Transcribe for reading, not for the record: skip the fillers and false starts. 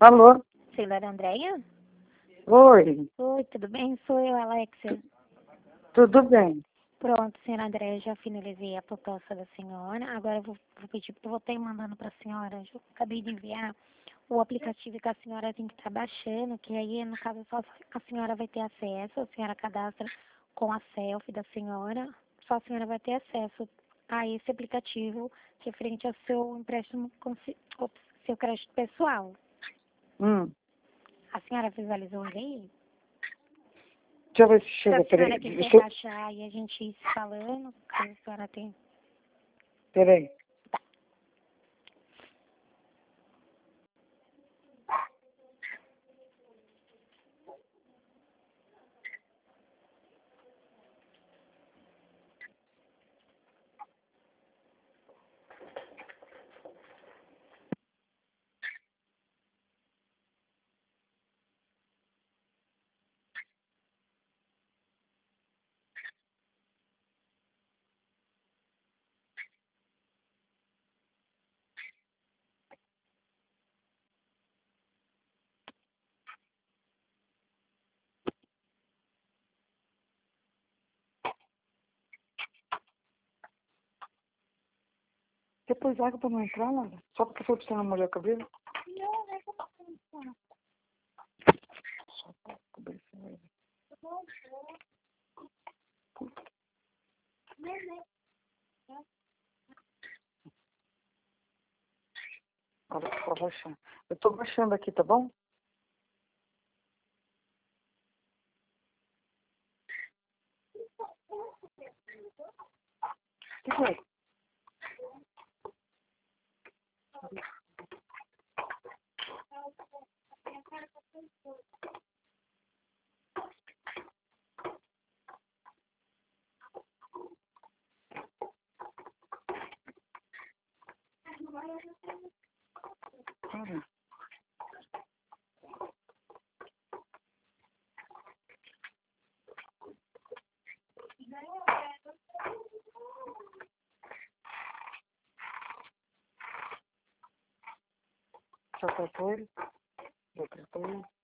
Alô? Senhora Andréia? Oi, Oi, tudo bem? Sou eu, Alexia. tudo bem? Pronto, senhora Andréia, já finalizei a proposta da senhora. Agora eu vou pedir, vou estar mandando para a senhora. Eu acabei de enviar o aplicativo que a senhora tem que estar baixando, que aí, no caso, só a senhora vai ter acesso. A senhora cadastra com a selfie da senhora. Só a senhora vai ter acesso a esse aplicativo referente ao seu empréstimo, seu crédito pessoal. A senhora visualizou ele aí? Deixa eu ver se Se chega, a senhora peraí. quiser baixar e a gente ir se falando, caso a senhora tem. Peraí. Depois água pra não entrar, Lara? Só porque foi pra você não molhar o cabelo? Não, é só Só pra cobrir esse meio. Olha, eu tô baixando. Eu tô baixando aqui, tá bom? O que foi? Para. Já tratou ele? Já tratou ele?